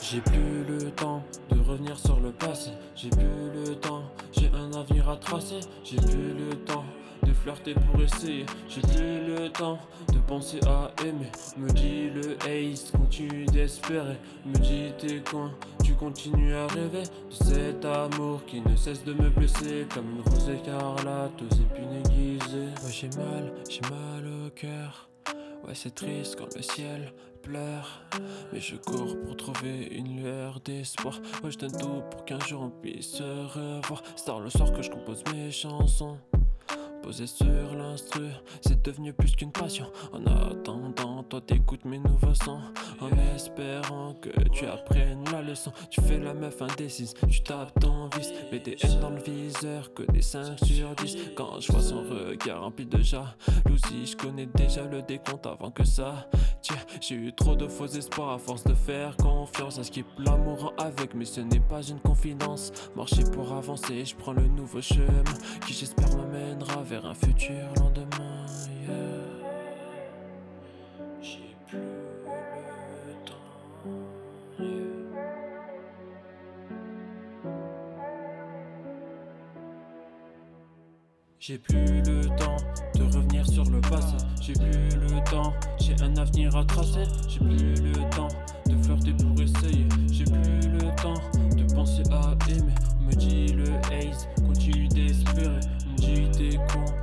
J'ai plus le temps de revenir sur le passé. J'ai plus le temps, j'ai un avenir à tracer. J'ai plus le temps de flirter pour essayer. J'ai plus le temps de penser à aimer. Me dit le haze, continue d'espérer. Me dit t'es con, tu continues à rêver de cet amour qui ne cesse de me blesser comme une rose écarlate aux épines aiguisées. Ouais, j'ai mal au cœur. Ouais, c'est triste quand le ciel pleure, mais je cours pour trouver une lueur d'espoir. Ouais, je donne tout pour qu'un jour on puisse se revoir. C'est tard le soir que je compose mes chansons. Posé sur l'instru, c'est devenu plus qu'une passion. En attendant, toi t'écoutes mes nouveaux sons. En espérant que tu apprennes la leçon. Tu fais la meuf indécise, tu tapes ton vice. Mets des N dans le viseur, que des 5 sur 10. Quand je vois son regard rempli de jalousie, je connais déjà le décompte avant que ça. Tiens, j'ai eu trop de faux espoirs à force de faire confiance à ce qui l'amour avec, mais ce n'est pas une confidence. Marcher pour avancer, je prends le nouveau chemin qui j'espère m'amènera vers un futur lendemain. Yeah. J'ai plus le temps. Yeah. J'ai plus le temps de revenir sur le passé. J'ai plus le temps, j'ai un avenir à tracer. J'ai plus le temps de flirter pour essayer. J'ai plus le temps de penser à aimer. On me dit le haze, continue d'espérer. On me dit t'es con,